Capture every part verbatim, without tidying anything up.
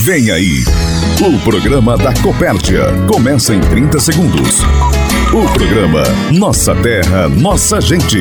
Vem aí, o programa da Copérdia. Começa em trinta segundos. O programa Nossa Terra, Nossa Gente.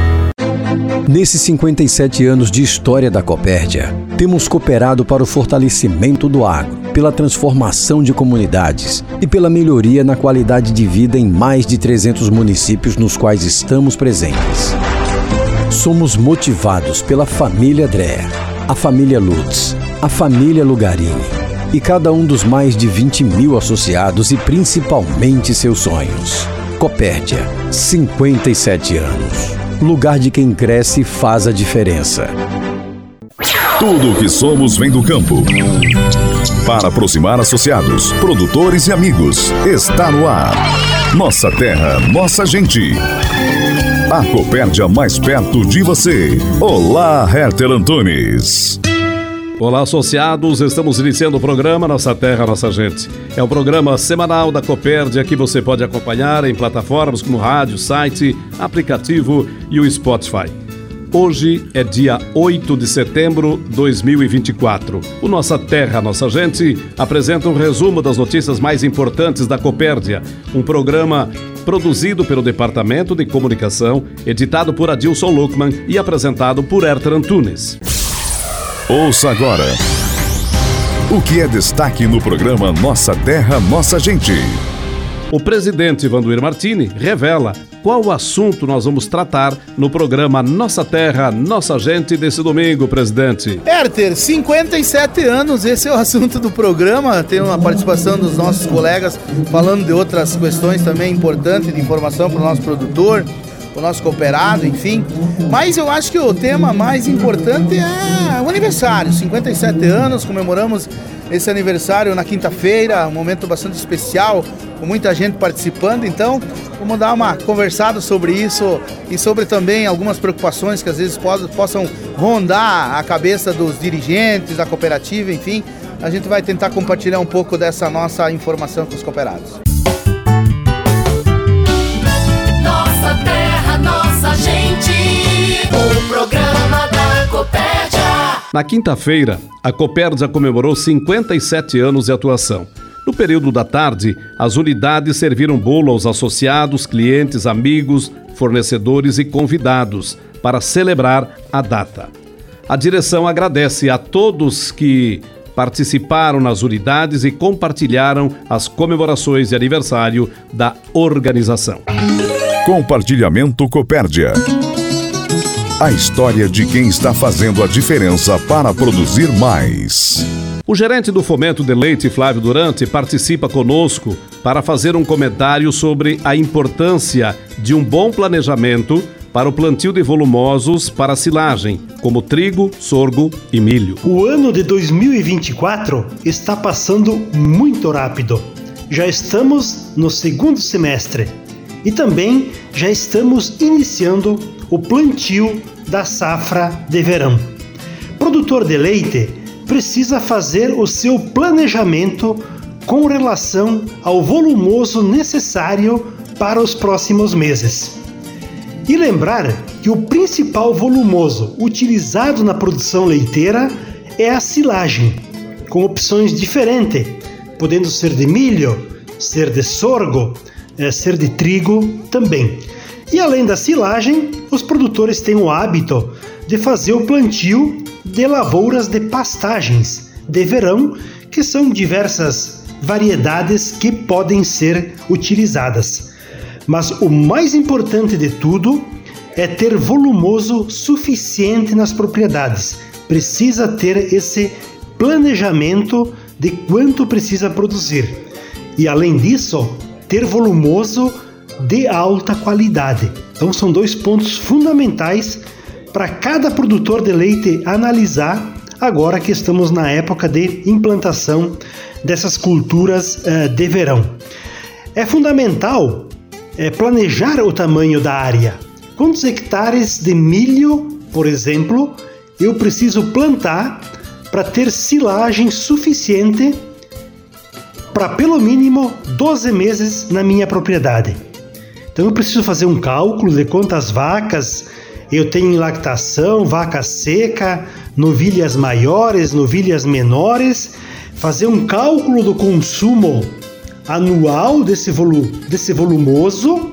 Nesses cinquenta e sete anos de história da Copérdia, temos cooperado para o fortalecimento do agro, pela transformação de comunidades e pela melhoria na qualidade de vida em mais de trezentos municípios nos quais estamos presentes. Somos motivados pela família Dreher, a família Lutz, a família Lugarini e cada um dos mais de vinte mil associados e principalmente seus sonhos. Copérdia, cinquenta e sete anos. Lugar de quem cresce faz a diferença. Tudo o que somos vem do campo. Para aproximar associados, produtores e amigos, está no ar. Nossa Terra, Nossa Gente. A Copérdia mais perto de você. Olá, Herter Antunes. Olá, associados, estamos iniciando o programa Nossa Terra, Nossa Gente. É o programa semanal da Copérdia que você pode acompanhar em plataformas como rádio, site, aplicativo e o Spotify. Hoje é dia oito de setembro de dois mil e vinte e quatro. O Nossa Terra, Nossa Gente apresenta um resumo das notícias mais importantes da Copérdia, um programa produzido pelo Departamento de Comunicação, editado por Adilson Luckman e apresentado por Herter Antunes. Ouça agora o que é destaque no programa Nossa Terra, Nossa Gente. O presidente Vanduir Martini revela qual o assunto nós vamos tratar no programa Nossa Terra, Nossa Gente desse domingo, presidente. Herter, cinquenta e sete anos, esse é o assunto do programa. Tem uma participação dos nossos colegas falando de outras questões também importantes de informação para o nosso produtor, o nosso cooperado, enfim. Mas eu acho que o tema mais importante é o aniversário. cinquenta e sete anos, comemoramos esse aniversário na quinta-feira, um momento bastante especial, com muita gente participando. Então, vamos dar uma conversada sobre isso e sobre também algumas preocupações que às vezes possam rondar a cabeça dos dirigentes da cooperativa, enfim. A gente vai tentar compartilhar um pouco dessa nossa informação com os cooperados. Nossa Terra, Nossa Gente, o programa da Copérdia. Na quinta-feira, a Copérdia comemorou cinquenta e sete anos de atuação. No período da tarde, as unidades serviram bolo aos associados, clientes, amigos, fornecedores e convidados para celebrar a data. A direção agradece a todos que participaram nas unidades e compartilharam as comemorações de aniversário da organização. Compartilhamento Copérdia. A história de quem está fazendo a diferença para produzir mais. O gerente do Fomento de Leite, Flávio Durante, participa conosco para fazer um comentário sobre a importância de um bom planejamento para o plantio de volumosos para silagem, como trigo, sorgo e milho. O ano de dois mil e vinte e quatro está passando muito rápido. Já estamos no segundo semestre e também já estamos iniciando o plantio da safra de verão. Produtor de leite precisa fazer o seu planejamento com relação ao volumoso necessário para os próximos meses. E lembrar que o principal volumoso utilizado na produção leiteira é a silagem, com opções diferentes, podendo ser de milho, ser de sorgo, ser de trigo também. E além da silagem, os produtores têm o hábito de fazer o plantio de lavouras de pastagens de verão, que são diversas variedades que podem ser utilizadas. Mas o mais importante de tudo é ter volumoso suficiente nas propriedades. Precisa ter esse planejamento de quanto precisa produzir. E além disso, ter volumoso de alta qualidade. Então são dois pontos fundamentais para cada produtor de leite analisar agora que estamos na época de implantação dessas culturas uh, de verão. É fundamental uh, planejar o tamanho da área. Quantos hectares de milho, por exemplo, eu preciso plantar para ter silagem suficiente para pelo mínimo doze meses na minha propriedade? Então eu preciso fazer um cálculo de quantas vacas eu tenho em lactação, vaca seca, novilhas maiores, novilhas menores, fazer um cálculo do consumo anual desse, volu desse volumoso,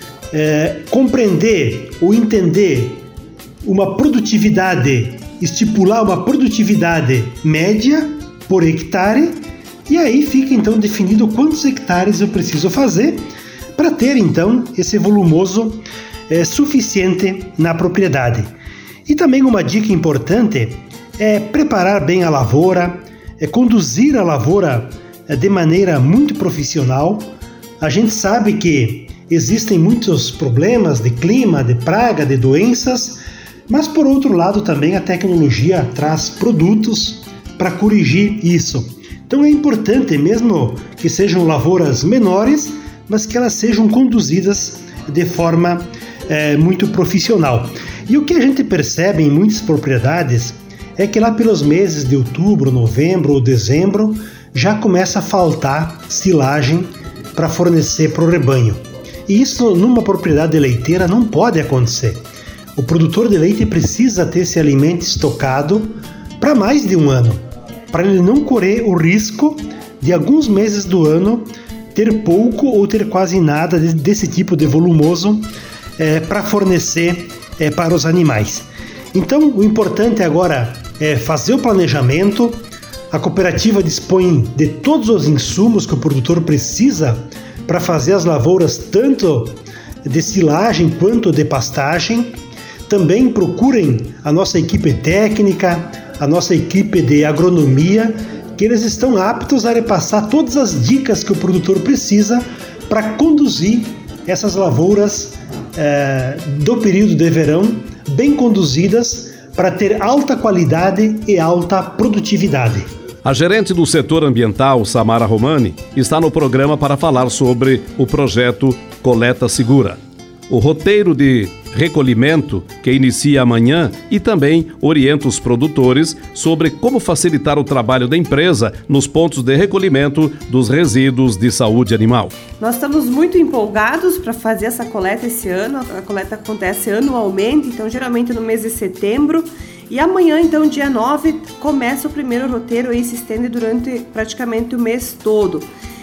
é, compreender ou entender uma produtividade, estipular uma produtividade média por hectare, e aí fica então definido quantos hectares eu preciso fazer para ter então esse volumoso é, suficiente na propriedade. E também uma dica importante é preparar bem a lavoura, é conduzir a lavoura é, de maneira muito profissional. A gente sabe que existem muitos problemas de clima, de praga, de doenças, mas por outro lado também a tecnologia traz produtos para corrigir isso. Então é importante, mesmo que sejam lavouras menores, mas que elas sejam conduzidas de forma é, muito profissional. E o que a gente percebe em muitas propriedades é que lá pelos meses de outubro, novembro ou dezembro já começa a faltar silagem para fornecer para o rebanho. E isso numa propriedade leiteira não pode acontecer. O produtor de leite precisa ter esse alimento estocado para mais de um ano, para ele não correr o risco de alguns meses do ano ter pouco ou ter quase nada desse tipo de volumoso é, para fornecer é, para os animais. Então o importante agora é fazer o planejamento. A cooperativa dispõe de todos os insumos que o produtor precisa para fazer as lavouras tanto de silagem quanto de pastagem. Também procurem a nossa equipe técnica, a nossa equipe de agronomia, que eles estão aptos a repassar todas as dicas que o produtor precisa para conduzir essas lavouras eh, do período de verão, bem conduzidas, para ter alta qualidade e alta produtividade. A gerente do setor ambiental, Samara Romani, está no programa para falar sobre o projeto Coleta Segura. O roteiro de recolhimento, que inicia amanhã, e também orienta os produtores sobre como facilitar o trabalho da empresa nos pontos de recolhimento dos resíduos de saúde animal. Nós estamos muito empolgados para fazer essa coleta esse ano. A coleta acontece anualmente, então geralmente no mês de setembro. E amanhã, então, dia nove, começa o primeiro roteiro e se estende durante praticamente o mês todo.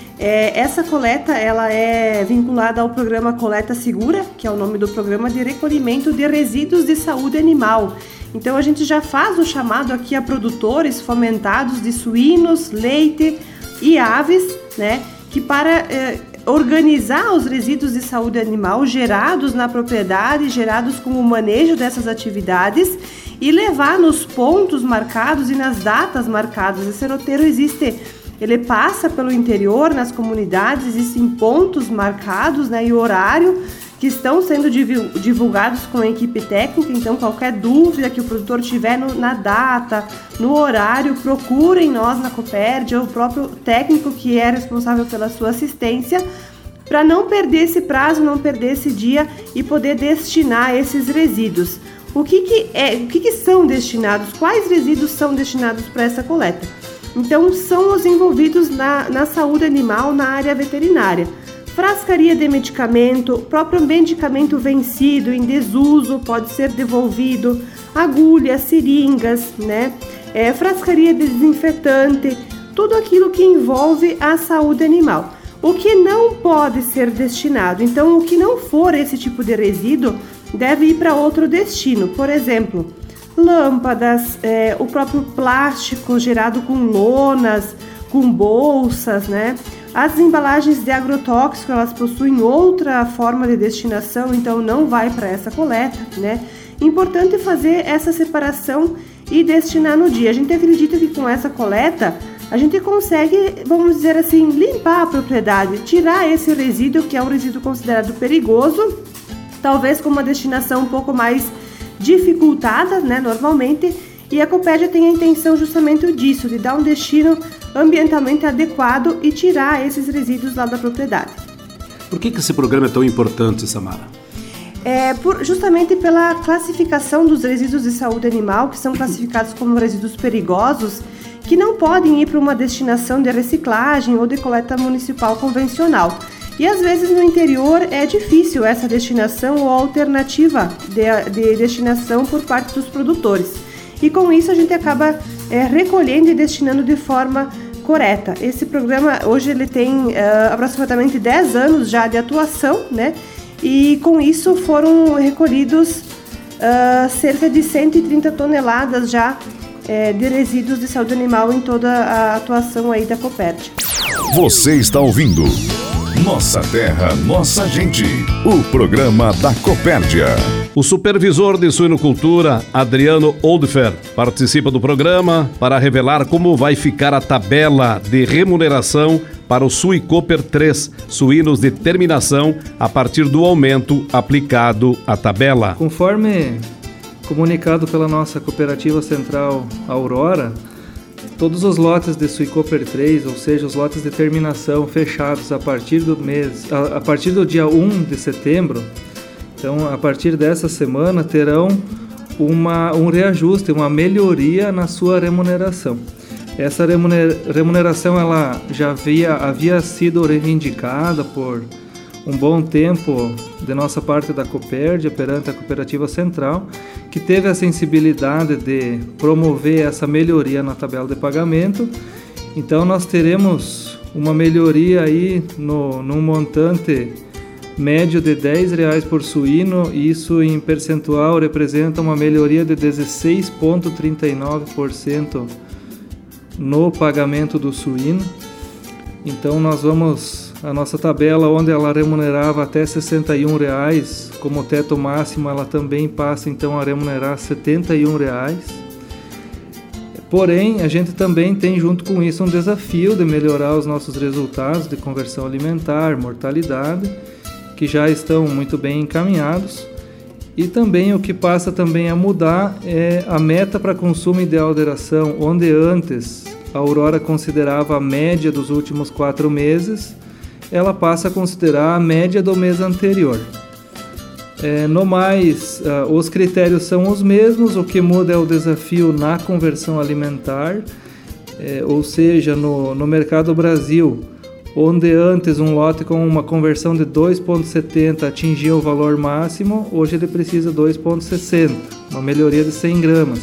É, essa coleta ela é vinculada ao programa Coleta Segura, que é o nome do programa de recolhimento de resíduos de saúde animal. Então a gente já faz o chamado aqui a produtores fomentados de suínos, leite e aves, né, que para é, organizar os resíduos de saúde animal gerados na propriedade, gerados com o manejo dessas atividades e levar nos pontos marcados e nas datas marcadas. Esse roteiro existe... Ele passa pelo interior, nas comunidades, existem pontos marcados, né, e horário que estão sendo divulgados com a equipe técnica. Então, qualquer dúvida que o produtor tiver no, na data, no horário, procurem nós na Copérdia, o próprio técnico que é responsável pela sua assistência, para não perder esse prazo, não perder esse dia e poder destinar esses resíduos. O que, que, é, o que, que são destinados? Quais resíduos são destinados para essa coleta? Então, são os envolvidos na, na saúde animal, na área veterinária. Frascaria de medicamento, próprio medicamento vencido, em desuso, pode ser devolvido, agulhas, seringas, né? É, frascaria de desinfetante, tudo aquilo que envolve a saúde animal. O que não pode ser destinado, então o que não for esse tipo de resíduo, deve ir para outro destino. Por exemplo, lâmpadas, é, o próprio plástico gerado com lonas, com bolsas, né? As embalagens de agrotóxico, elas possuem outra forma de destinação, então não vai para essa coleta, né? Importante fazer essa separação e destinar no dia. A gente acredita que com essa coleta a gente consegue, vamos dizer assim, limpar a propriedade, tirar esse resíduo que é um resíduo considerado perigoso, talvez com uma destinação um pouco mais dificultada, né, normalmente, e a Copérdia tem a intenção justamente disso, de dar um destino ambientalmente adequado e tirar esses resíduos lá da propriedade. Por que que esse programa é tão importante, Samara? É por, justamente pela classificação dos resíduos de saúde animal, que são classificados como resíduos perigosos, que não podem ir para uma destinação de reciclagem ou de coleta municipal convencional. E às vezes no interior é difícil essa destinação ou alternativa de, de destinação por parte dos produtores. E com isso a gente acaba é, recolhendo e destinando de forma Coreta. Esse programa hoje ele tem uh, aproximadamente dez anos já de atuação, né? E com isso foram recolhidos uh, cerca de cento e trinta toneladas já uh, de resíduos de saúde animal em toda a atuação aí da Copérdia. Você está ouvindo Nossa Terra, Nossa Gente, o programa da Copérdia. O supervisor de suinocultura, Adriano Oldfer, participa do programa para revelar como vai ficar a tabela de remuneração para o Suicoper três, suínos de terminação, a partir do aumento aplicado à tabela. Conforme comunicado pela nossa cooperativa central Aurora, todos os lotes de Suicoper três, ou seja, os lotes de terminação fechados a partir do mês, a, a partir do dia um de setembro, então a partir dessa semana terão uma, um reajuste, uma melhoria na sua remuneração. Essa remuneração ela já havia, havia sido reivindicada por um bom tempo de nossa parte da Copérdia perante a Cooperativa Central, que teve a sensibilidade de promover essa melhoria na tabela de pagamento. Então nós teremos uma melhoria aí no, num montante médio de dez reais por suíno, e isso em percentual representa uma melhoria de dezesseis vírgula trinta e nove por cento no pagamento do suíno. Então nós vamos, a nossa tabela onde ela remunerava até sessenta e um reais, como teto máximo, ela também passa então a remunerar setenta e um reais. Porém, a gente também tem junto com isso um desafio de melhorar os nossos resultados de conversão alimentar, mortalidade, que já estão muito bem encaminhados. E também o que passa também a mudar é a meta para consumo ideal de ração, onde antes a Aurora considerava a média dos últimos quatro meses, ela passa a considerar a média do mês anterior. É, no mais, uh, os critérios são os mesmos, o que muda é o desafio na conversão alimentar, é, ou seja, no, no Mercado Brasil, onde antes um lote com uma conversão de dois vírgula setenta atingia o valor máximo, hoje ele precisa de dois vírgula sessenta, uma melhoria de cem gramas.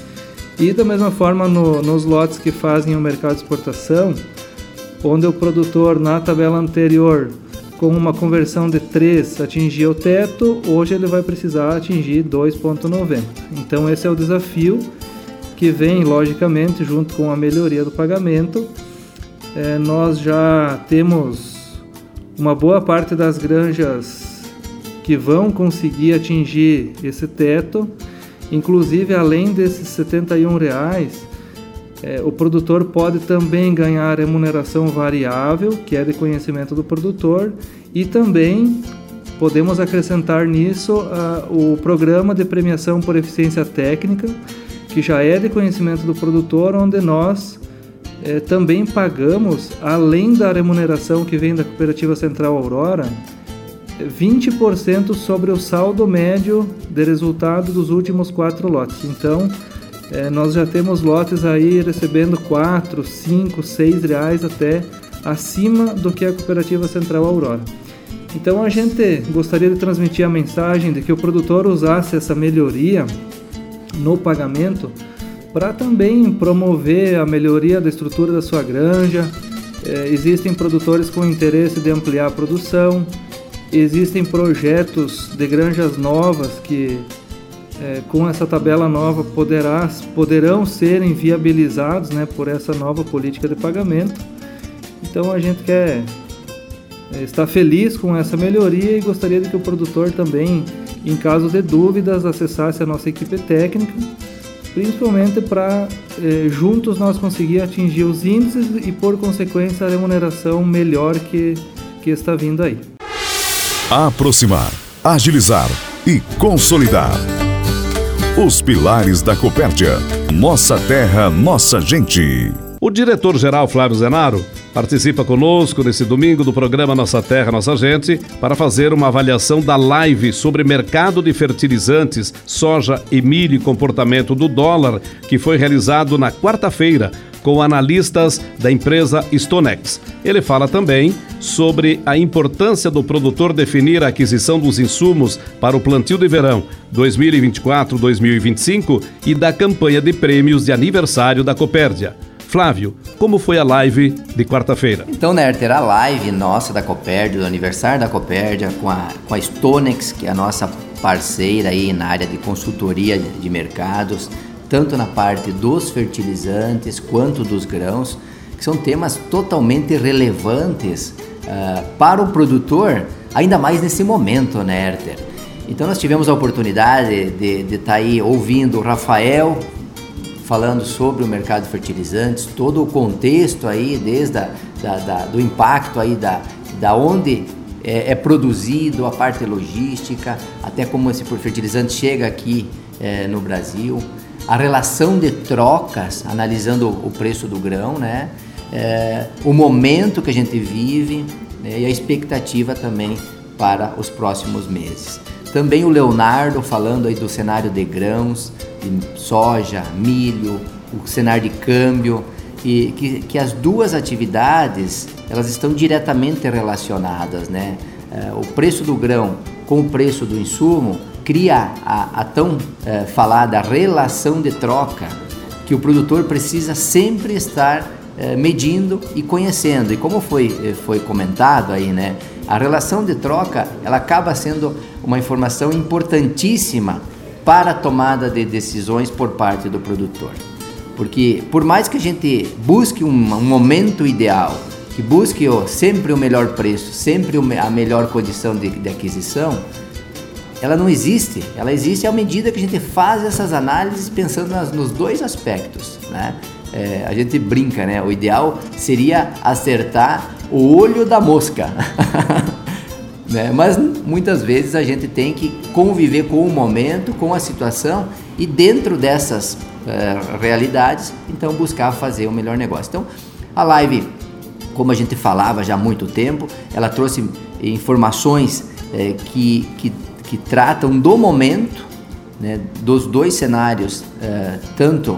E da mesma forma no, nos lotes que fazem o mercado de exportação, onde o produtor na tabela anterior com uma conversão de três atingia o teto, hoje ele vai precisar atingir dois vírgula noventa. Então esse é o desafio que vem logicamente junto com a melhoria do pagamento. É, nós já temos uma boa parte das granjas que vão conseguir atingir esse teto. Inclusive, além desses setenta e um reais, é, o produtor pode também ganhar remuneração variável, que é de conhecimento do produtor, e também podemos acrescentar nisso uh, o programa de premiação por eficiência técnica, que já é de conhecimento do produtor, onde nós É, também pagamos, além da remuneração que vem da Cooperativa Central Aurora, vinte por cento sobre o saldo médio de resultado dos últimos quatro lotes. Então, é, nós já temos lotes aí recebendo quatro, cinco, seis reais até acima do que a Cooperativa Central Aurora. Então, a gente gostaria de transmitir a mensagem de que o produtor usasse essa melhoria no pagamento para também promover a melhoria da estrutura da sua granja. É, existem produtores com interesse de ampliar a produção, existem projetos de granjas novas que é, com essa tabela nova poderá, poderão serem viabilizados, né, por essa nova política de pagamento. Então a gente quer é, estar feliz com essa melhoria e gostaria de que o produtor também, em caso de dúvidas, acessasse a nossa equipe técnica, principalmente para eh, juntos nós conseguir atingir os índices e, por consequência, a remuneração melhor que, que está vindo aí. Aproximar, agilizar e consolidar. Os pilares da Copérdia. Nossa terra, nossa gente. O diretor-geral Flávio Zenaro participa conosco nesse domingo do programa Nossa Terra, Nossa Gente para fazer uma avaliação da live sobre mercado de fertilizantes, soja e milho e comportamento do dólar, que foi realizado na quarta-feira com analistas da empresa Stonex. Ele fala também sobre a importância do produtor definir a aquisição dos insumos para o plantio de verão dois mil e vinte e quatro a dois mil e vinte e cinco e da campanha de prêmios de aniversário da Copérdia. Flávio, como foi a live de quarta-feira? Então, Nerter, a live nossa da Copérdia, do aniversário da Copérdia, com a, com a Stonex, que é a nossa parceira aí na área de consultoria de mercados, tanto na parte dos fertilizantes quanto dos grãos, que são temas totalmente relevantes uh, para o produtor, ainda mais nesse momento, né, Nerter? Então nós tivemos a oportunidade de estar tá aí ouvindo o Rafael falando sobre o mercado de fertilizantes, todo o contexto aí, desde a, da, da, do impacto aí da, da onde é, é produzido, a parte logística, até como esse fertilizante chega aqui é, no Brasil, a relação de trocas, analisando o preço do grão, né? É, o momento que a gente vive, né? E a expectativa também para os próximos meses. Também o Leonardo falando aí do cenário de grãos, de soja, milho, o cenário de câmbio, e que, que as duas atividades elas estão diretamente relacionadas, né? É, o preço do grão com o preço do insumo cria a, a tão é, falada relação de troca que o produtor precisa sempre estar é, medindo e conhecendo. E como foi, foi comentado aí, né? A relação de troca, ela acaba sendo uma informação importantíssima para a tomada de decisões por parte do produtor. Porque por mais que a gente busque um, um momento ideal, que busque oh, sempre o melhor preço, sempre a melhor condição de, de aquisição, ela não existe. Ela existe à medida que a gente faz essas análises pensando nas, nos dois aspectos, né? É, a gente brinca, né? O ideal seria acertar o olho da mosca. Né? Mas muitas vezes a gente tem que conviver com o momento, com a situação e dentro dessas uh, realidades, então buscar fazer o melhor negócio. Então a live, como a gente falava já há muito tempo, ela trouxe informações eh, que, que, que tratam do momento, né, dos dois cenários, uh, tanto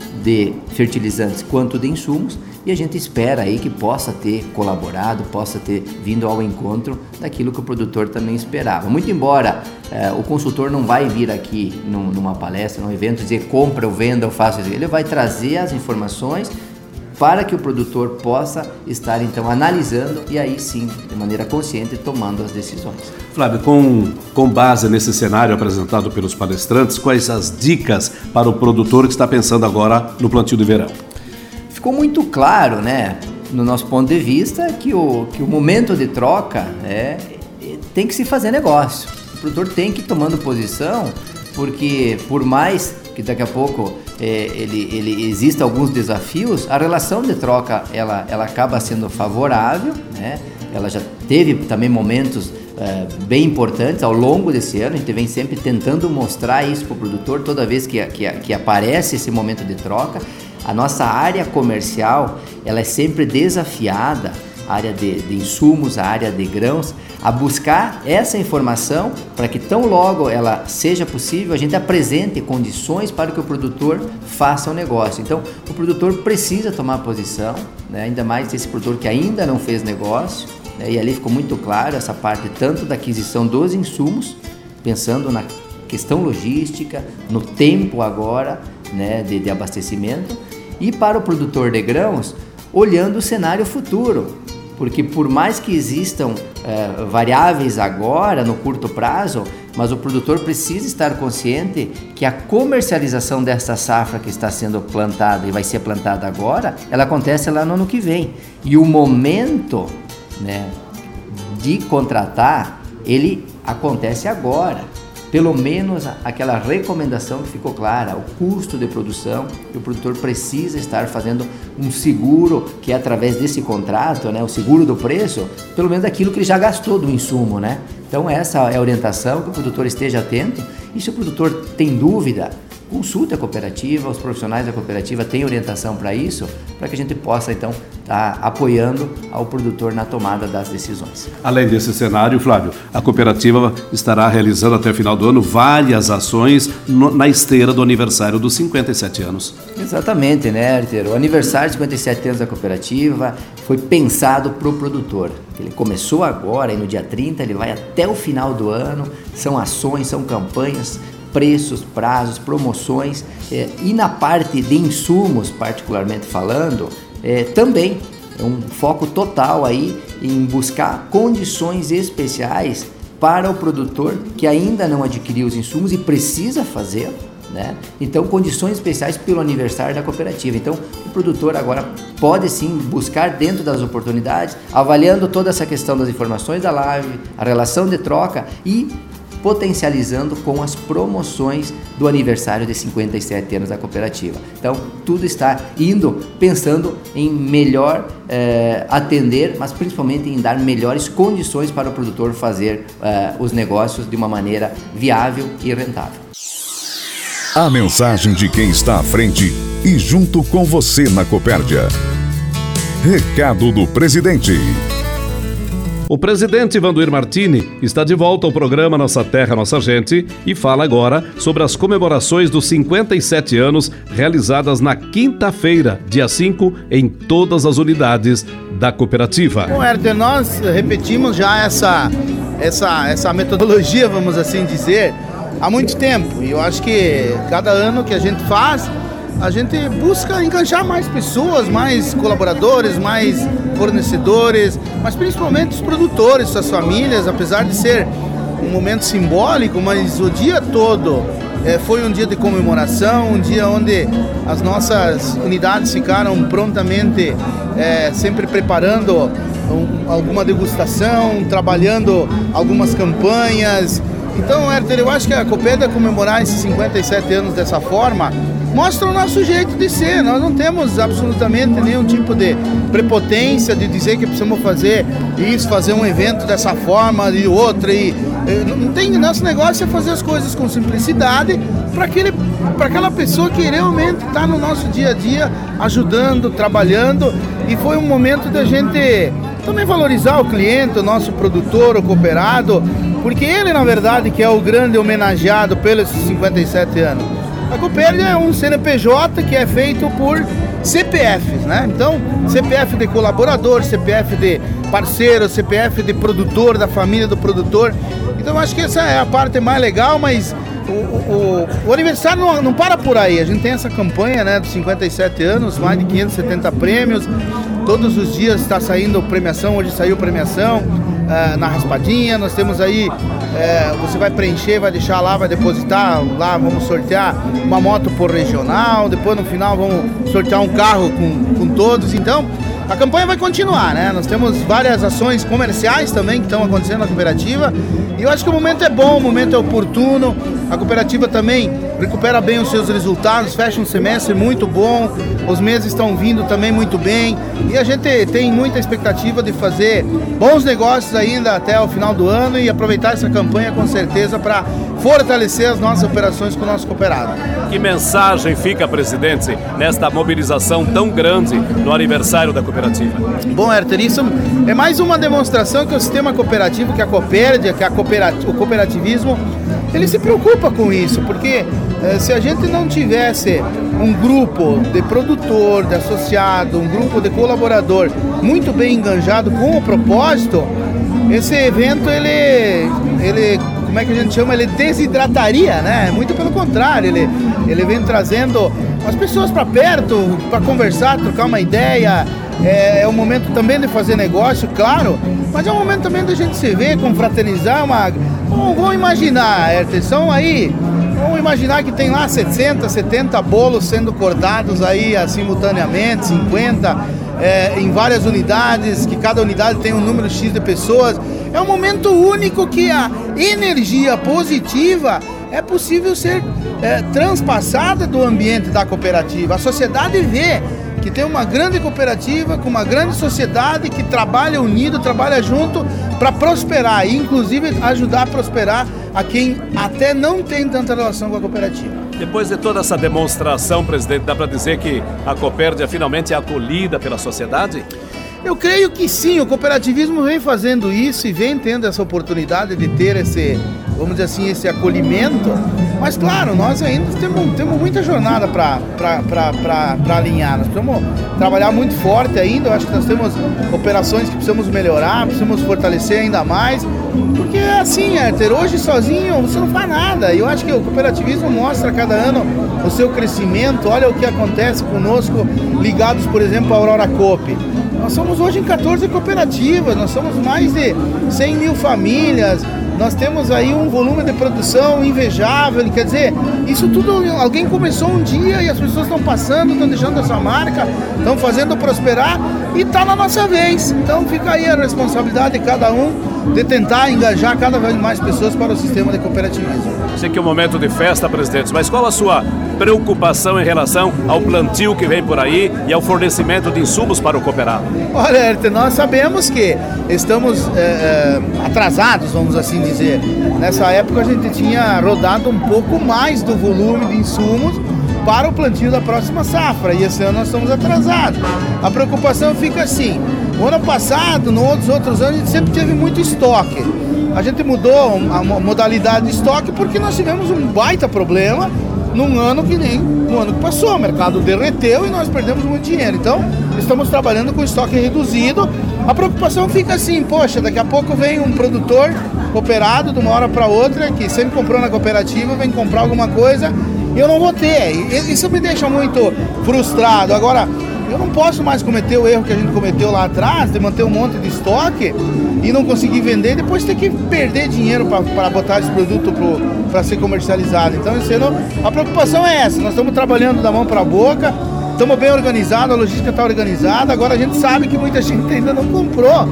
de fertilizantes quanto de insumos, e a gente espera aí que possa ter colaborado, possa ter vindo ao encontro daquilo que o produtor também esperava. Muito embora eh, o consultor não vai vir aqui num, numa palestra, num evento, dizer compra ou venda ou faça isso, ele vai trazer as informações para que o produtor possa estar então analisando e aí sim, de maneira consciente, tomando as decisões. Flávio, com, com base nesse cenário apresentado pelos palestrantes, quais as dicas para o produtor que está pensando agora no plantio de verão? Ficou muito claro, né, no nosso ponto de vista, que o, que o momento de troca é, tem que se fazer negócio. O produtor tem que ir tomando posição, porque por mais que daqui a pouco é, ele, ele exista alguns desafios, a relação de troca ela, ela acaba sendo favorável, né? Ela já teve também momentos é, bem importantes ao longo desse ano, a gente vem sempre tentando mostrar isso para o produtor toda vez que, que, que aparece esse momento de troca. A nossa área comercial ela é sempre desafiada, a área de, de insumos, a área de grãos, a buscar essa informação para que tão logo ela seja possível, a gente apresente condições para que o produtor faça o negócio. Então, o produtor precisa tomar posição, né? Ainda mais esse produtor que ainda não fez negócio, né? E ali ficou muito claro essa parte tanto da aquisição dos insumos, pensando na questão logística, no tempo agora, né, de, de abastecimento, e para o produtor de grãos, olhando o cenário futuro. Porque por mais que existam é, variáveis agora, no curto prazo, mas o produtor precisa estar consciente que a comercialização dessa safra que está sendo plantada e vai ser plantada agora, ela acontece lá no ano que vem. E o momento, né, de contratar, ele acontece agora. Pelo menos aquela recomendação que ficou clara, o custo de produção, que o produtor precisa estar fazendo um seguro, que é através desse contrato, né, o seguro do preço, pelo menos aquilo que ele já gastou do insumo, né? Então essa é a orientação, que o produtor esteja atento, e se o produtor tem dúvida, consulte a cooperativa, os profissionais da cooperativa têm orientação para isso, para que a gente possa então estar apoiando ao produtor na tomada das decisões. Além desse cenário, Flávio, a cooperativa estará realizando até o final do ano várias ações no, na esteira do aniversário dos cinquenta e sete anos. Exatamente, né, Arter? O aniversário de cinquenta e sete anos da cooperativa foi pensado para o produtor. Ele começou agora e no dia trinta ele vai até o final do ano, são ações, são campanhas preços, prazos, promoções, é, e na parte de insumos, particularmente falando, é, também é um foco total aí em buscar condições especiais para o produtor que ainda não adquiriu os insumos e precisa fazê-lo, né? Então, condições especiais pelo aniversário da cooperativa. Então, o produtor agora pode sim buscar dentro das oportunidades, avaliando toda essa questão das informações da live, a relação de troca e potencializando com as promoções do aniversário de cinquenta e sete anos da cooperativa. Então, tudo está indo pensando em melhor eh, atender, mas principalmente em dar melhores condições para o produtor fazer eh, os negócios de uma maneira viável e rentável. A mensagem de quem está à frente e junto com você na Copérdia. Recado do presidente. O presidente Vanduir Martini está de volta ao programa Nossa Terra, Nossa Gente e fala agora sobre as comemorações dos cinquenta e sete anos realizadas na quinta-feira, dia cinco, em todas as unidades da cooperativa. Bom, Herter, nós repetimos já essa, essa, essa metodologia, vamos assim dizer, há muito tempo. E eu acho que cada ano que a gente faz, a gente busca enganjar mais pessoas, mais colaboradores, mais fornecedores, mas principalmente os produtores, suas famílias, apesar de ser um momento simbólico, mas o dia todo é, foi um dia de comemoração, um dia onde as nossas unidades ficaram prontamente é, sempre preparando um, alguma degustação, trabalhando algumas campanhas. Então, Herter, eu acho que a Copérdia comemorar esses cinquenta e sete anos dessa forma mostra o nosso jeito de ser. Nós não temos absolutamente nenhum tipo de prepotência de dizer que precisamos fazer isso, fazer um evento dessa forma e outra. E, não tem, nosso negócio é fazer as coisas com simplicidade para aquele, para aquela pessoa que realmente está no nosso dia a dia, ajudando, trabalhando. E foi um momento da gente também valorizar o cliente, o nosso produtor, o cooperado, porque ele, na verdade, que é o grande homenageado pelos cinquenta e sete anos. A Copérdia é um C N P J que é feito por C P Fs, né? Então, C P F de colaborador, C P F de parceiro, C P F de produtor, da família do produtor. Então, eu acho que essa é a parte mais legal, mas o, o, o aniversário não, não para por aí. A gente tem essa campanha, né, dos cinquenta e sete anos, mais de quinhentos e setenta prêmios. Todos os dias está saindo premiação, hoje saiu premiação uh, na raspadinha. Nós temos aí, uh, você vai preencher, vai deixar lá, vai depositar lá, vamos sortear uma moto por regional, depois no final vamos sortear um carro com, com todos. Então, a campanha vai continuar, né? Nós temos várias ações comerciais também que estão acontecendo na cooperativa e eu acho que o momento é bom, o momento é oportuno. A cooperativa também recupera bem os seus resultados, fecha um semestre muito bom, os meses estão vindo também muito bem e a gente tem muita expectativa de fazer bons negócios ainda até o final do ano e aproveitar essa campanha com certeza para fortalecer as nossas operações com o nosso cooperado. Que mensagem fica, presidente, nesta mobilização tão grande no aniversário da cooperativa? Bom, Herter, isso é mais uma demonstração que o sistema cooperativo, que a Copérdia, que a cooperat- o cooperativismo, ele se preocupa com isso, porque eh, se a gente não tivesse um grupo de produtor, de associado, um grupo de colaborador muito bem enganjado com o propósito, esse evento, ele, ele como é que a gente chama, ele desidrataria, né? Muito pelo contrário, ele, ele vem trazendo as pessoas para perto, para conversar, trocar uma ideia. É, é um momento também de fazer negócio, claro, mas é um momento também da gente se ver, confraternizar. Uma... Bom, vamos imaginar, Herter, são aí, vamos imaginar que tem lá sessenta, setenta bolos sendo cortados aí simultaneamente, cinquenta, é, em várias unidades, que cada unidade tem um número X de pessoas. É um momento único que a energia positiva é possível ser é, transpassada do ambiente da cooperativa. A sociedade vê que tem uma grande cooperativa com uma grande sociedade que trabalha unido, trabalha junto para prosperar e inclusive ajudar a prosperar a quem até não tem tanta relação com a cooperativa. Depois de toda essa demonstração, presidente, dá para dizer que a Copérdia finalmente é acolhida pela sociedade? Eu creio que sim, o cooperativismo vem fazendo isso e vem tendo essa oportunidade de ter esse, vamos dizer assim, esse acolhimento, mas claro, nós ainda temos, temos muita jornada para alinhar, nós precisamos trabalhar muito forte ainda. Eu acho que nós temos operações que precisamos melhorar, precisamos fortalecer ainda mais, porque assim, Arthur, hoje sozinho você não faz nada. Eu acho que o cooperativismo mostra a cada ano o seu crescimento. Olha o que acontece conosco, ligados, por exemplo, à Aurora Coop. Nós somos hoje em quatorze cooperativas, nós somos mais de cem mil famílias, nós temos aí um volume de produção invejável, quer dizer, isso tudo, alguém começou um dia e as pessoas estão passando, estão deixando a sua marca, estão fazendo prosperar e está na nossa vez. Então fica aí a responsabilidade de cada um de tentar engajar cada vez mais pessoas para o sistema de cooperativismo. Sei que é um momento de festa, presidente, mas qual a sua preocupação em relação ao plantio que vem por aí e ao fornecimento de insumos para o cooperado? Olha, Herter, nós sabemos que estamos é, é, atrasados, vamos assim dizer. Nessa época a gente tinha rodado um pouco mais do volume de insumos para o plantio da próxima safra e esse ano nós estamos atrasados. A preocupação fica assim, o ano passado, nos outros anos, a gente sempre teve muito estoque. A gente mudou a modalidade de estoque porque nós tivemos um baita problema num ano que nem no ano que passou. O mercado derreteu e nós perdemos muito dinheiro. Então, estamos trabalhando com estoque reduzido. A preocupação fica assim, poxa, daqui a pouco vem um produtor cooperado de uma hora para outra, que sempre comprou na cooperativa, vem comprar alguma coisa e eu não vou ter. Isso me deixa muito frustrado. Agora, eu não posso mais cometer o erro que a gente cometeu lá atrás, de manter um monte de estoque e não conseguir vender, depois ter que perder dinheiro para botar esse produto para ser comercializado. Então, esse ano, a preocupação é essa, nós estamos trabalhando da mão para a boca, estamos bem organizados, a logística está organizada, agora a gente sabe que muita gente ainda não comprou.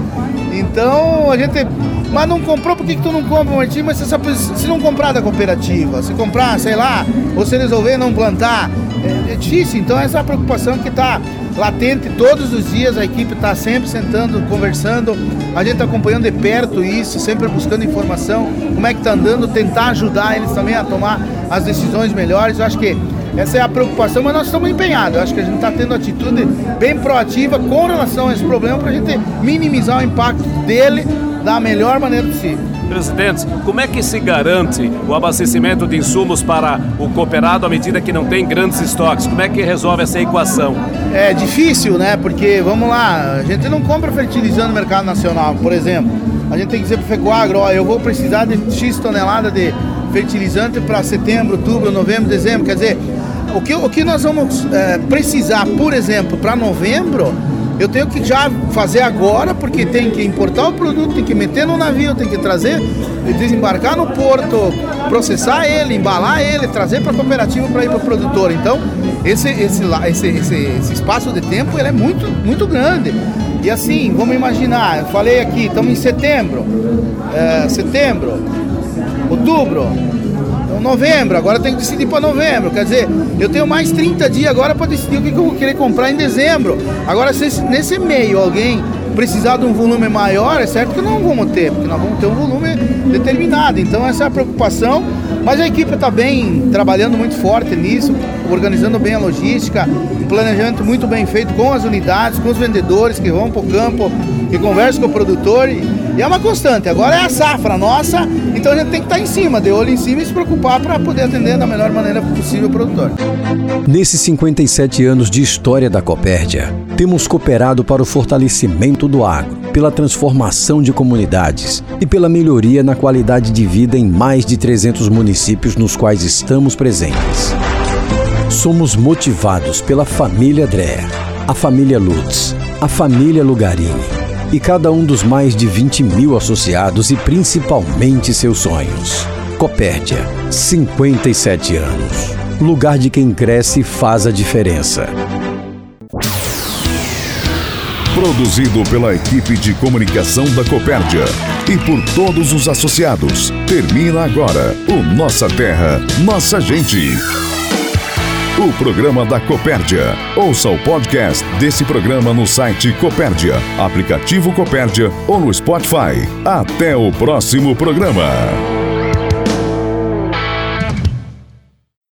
Então, a gente... Mas não comprou, por que, que tu não compra, Martim? Mas se, se não comprar da cooperativa, se comprar, sei lá, ou se resolver não plantar, é, é difícil. Então essa é a preocupação que está latente todos os dias, a equipe está sempre sentando, conversando, a gente está acompanhando de perto isso, sempre buscando informação, como é que está andando, tentar ajudar eles também a tomar as decisões melhores. Eu acho que essa é a preocupação, mas nós estamos empenhados. Eu acho que a gente está tendo atitude bem proativa com relação a esse problema para a gente minimizar o impacto dele da melhor maneira possível. Presidente, como é que se garante o abastecimento de insumos para o cooperado à medida que não tem grandes estoques? Como é que resolve essa equação? É difícil, né? Porque, vamos lá, a gente não compra fertilizante no mercado nacional, por exemplo. A gente tem que dizer para o Fecoagro, ó, eu vou precisar de X tonelada de fertilizante para setembro, outubro, novembro, dezembro. Quer dizer, o que, o que nós vamos é, precisar, por exemplo, para novembro, eu tenho que já fazer agora, porque tem que importar o produto, tem que meter no navio, tem que trazer, desembarcar no porto, processar ele, embalar ele, trazer para a cooperativa para ir para o produtor. Então, esse, esse, esse, esse, esse espaço de tempo ele é muito, muito grande. E assim, vamos imaginar, eu falei aqui, estamos em setembro, é, setembro, outubro, novembro, agora eu tenho que decidir para novembro, quer dizer, eu tenho mais trinta dias agora para decidir o que eu vou querer comprar em dezembro. Agora, se nesse meio alguém precisar de um volume maior, é certo que não vamos ter, porque nós vamos ter um volume determinado. Então essa é a preocupação, mas a equipe está bem, trabalhando muito forte nisso, organizando bem a logística, um planejamento muito bem feito com as unidades, com os vendedores que vão para o campo, que conversam com o produtor, e, e é uma constante. Agora é a safra nossa, então a gente tem que estar em cima, de olho em cima e se preocupar para poder atender da melhor maneira possível o produtor. Nesses cinquenta e sete anos de história da Copérdia, temos cooperado para o fortalecimento do agro, pela transformação de comunidades e pela melhoria na qualidade de vida em mais de trezentos municípios nos quais estamos presentes. Somos motivados pela família Dreher, a família Lutz, a família Lugarini e cada um dos mais de vinte mil associados e principalmente seus sonhos. Copérdia, cinquenta e sete anos. Lugar de quem cresce e faz a diferença. Produzido pela equipe de comunicação da Copérdia e por todos os associados. Termina agora o Nossa Terra, Nossa Gente. O programa da Copérdia. Ouça o podcast desse programa no site Copérdia, aplicativo Copérdia ou no Spotify. Até o próximo programa.